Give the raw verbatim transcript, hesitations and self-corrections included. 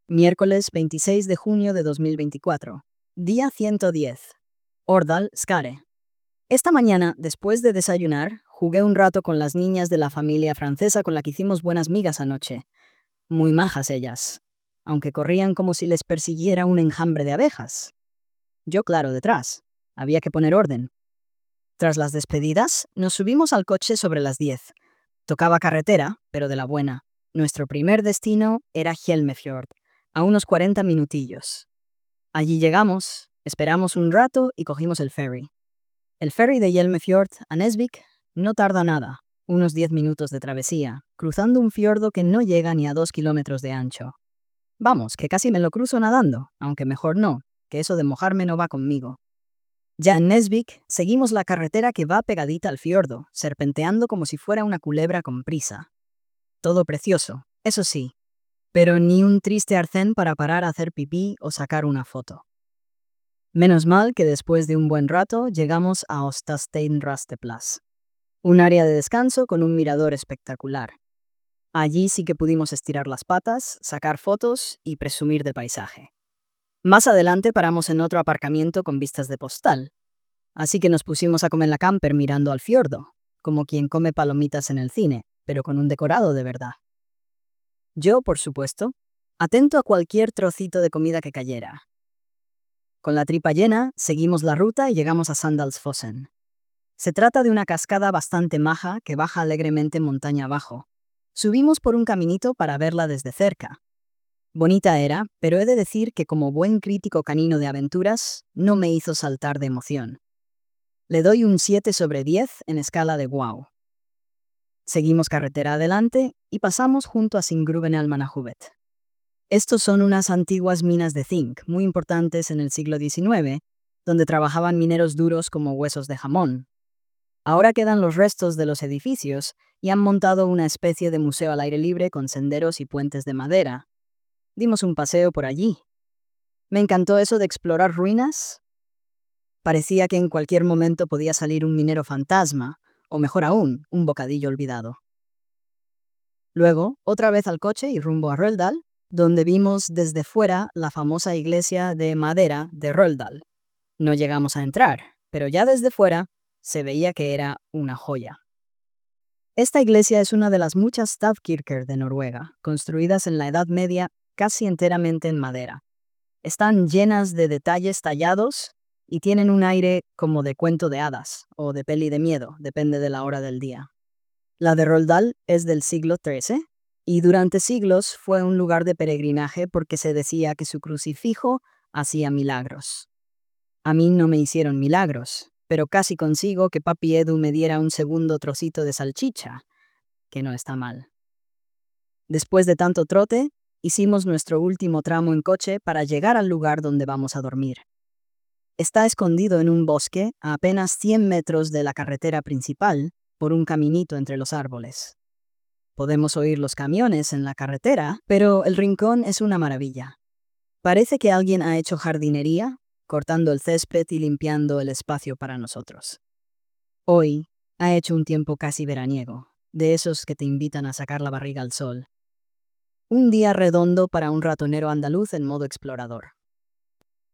Miércoles veintiséis de junio de dos mil veinticuatro. Día ciento diez. Ordal, Skare. Esta mañana, después de desayunar, jugué un rato con las niñas de la familia francesa con la que hicimos buenas migas anoche. Muy majas ellas, aunque corrían como si les persiguiera un enjambre de abejas. Yo, claro, detrás. Había que poner orden. Tras las despedidas, nos subimos al coche sobre las diez. Tocaba carretera, pero de la buena. Nuestro primer destino era Hjelmefjord, a unos cuarenta minutillos. Allí llegamos, esperamos un rato y cogimos el ferry. El ferry de Hjelmefjord a Nesvik no tarda nada, unos diez minutos de travesía, cruzando un fiordo que no llega ni a dos kilómetros de ancho. Vamos, que casi me lo cruzo nadando, aunque mejor no, que eso de mojarme no va conmigo. Ya en Nesvik, seguimos la carretera que va pegadita al fiordo, serpenteando como si fuera una culebra con prisa. Todo precioso, eso sí, pero ni un triste arcén para parar a hacer pipí o sacar una foto. Menos mal que después de un buen rato llegamos a Ostasteinrasteplas, un área de descanso con un mirador espectacular. Allí sí que pudimos estirar las patas, sacar fotos y presumir de paisaje. Más adelante paramos en otro aparcamiento con vistas de postal, así que nos pusimos a comer la camper mirando al fiordo, como quien come palomitas en el cine, pero con un decorado de verdad. Yo, por supuesto, atento a cualquier trocito de comida que cayera. Con la tripa llena, seguimos la ruta y llegamos a Sandalsfossen. Se trata de una cascada bastante maja que baja alegremente montaña abajo. Subimos por un caminito para verla desde cerca. Bonita era, pero he de decir que como buen crítico canino de aventuras, no me hizo saltar de emoción. Le doy un siete sobre diez en escala de wow. Seguimos carretera adelante y pasamos junto a Singruvenalmannahuvet. Estos son unas antiguas minas de zinc, muy importantes en el siglo diecinueve, donde trabajaban mineros duros como huesos de jamón. Ahora quedan los restos de los edificios y han montado una especie de museo al aire libre con senderos y puentes de madera. Dimos un paseo por allí. Me encantó eso de explorar ruinas. Parecía que en cualquier momento podía salir un minero fantasma, o mejor aún, un bocadillo olvidado. Luego, otra vez al coche y rumbo a Röldal, donde vimos desde fuera la famosa iglesia de madera de Röldal. No llegamos a entrar, pero ya desde fuera se veía que era una joya. Esta iglesia es una de las muchas stavkirker de Noruega, construidas en la Edad Media casi enteramente en madera. Están llenas de detalles tallados y tienen un aire como de cuento de hadas o de peli de miedo, depende de la hora del día. La de Röldal es del siglo trece y durante siglos fue un lugar de peregrinaje porque se decía que su crucifijo hacía milagros. A mí no me hicieron milagros, pero casi consigo que Papi Edu me diera un segundo trocito de salchicha, que no está mal. Después de tanto trote, hicimos nuestro último tramo en coche para llegar al lugar donde vamos a dormir. Está escondido en un bosque a apenas cien metros de la carretera principal, por un caminito entre los árboles. Podemos oír los camiones en la carretera, pero el rincón es una maravilla. Parece que alguien ha hecho jardinería, cortando el césped y limpiando el espacio para nosotros. Hoy ha hecho un tiempo casi veraniego, de esos que te invitan a sacar la barriga al sol. Un día redondo para un ratonero andaluz en modo explorador.